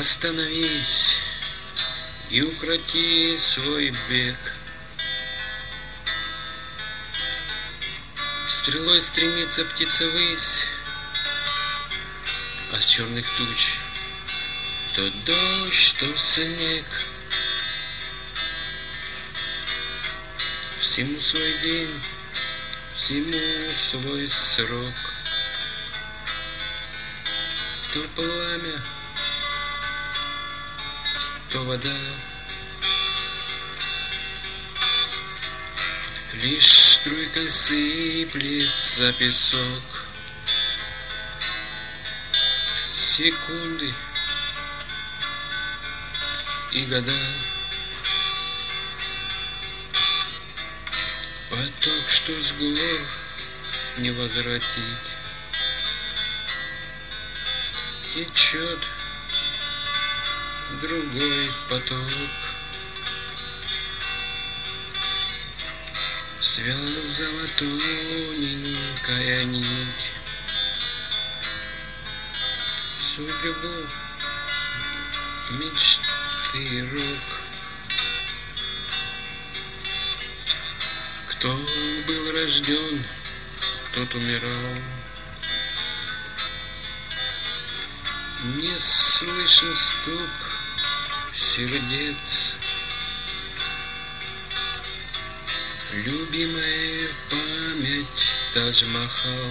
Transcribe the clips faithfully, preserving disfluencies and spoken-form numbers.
Остановись и укроти свой бег. Стрелой стремится птица ввысь, а с черных туч то дождь, то снег. Всему свой день, всему свой срок. То пламя, то вода, лишь струйкой сыплется песок. Секунды и года, поток, что с гор не возвратить, течет другой поток. Связала тоненькая нить судьбу, мечты, рок. Кто был рожден, тот умирал. Не слышен стук сердец. Любимая память Тадж-Махал,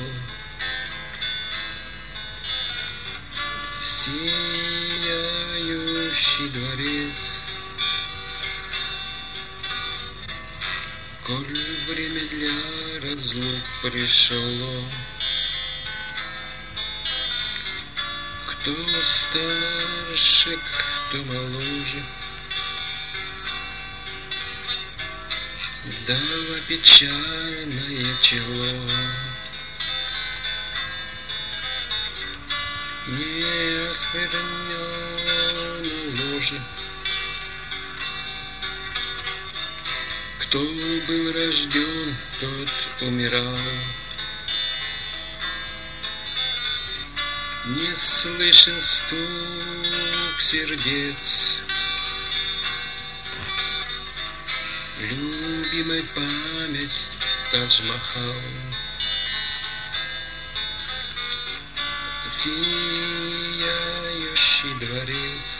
сияющий дворец. Коль время для разлук пришло, кто старше, кто моложе, дало печальное чело. Не осквернено ложе. Кто был рожден, тот умирал. Не слышен стук сердец. Любимой память Тадж-Махал, сияющий дворец.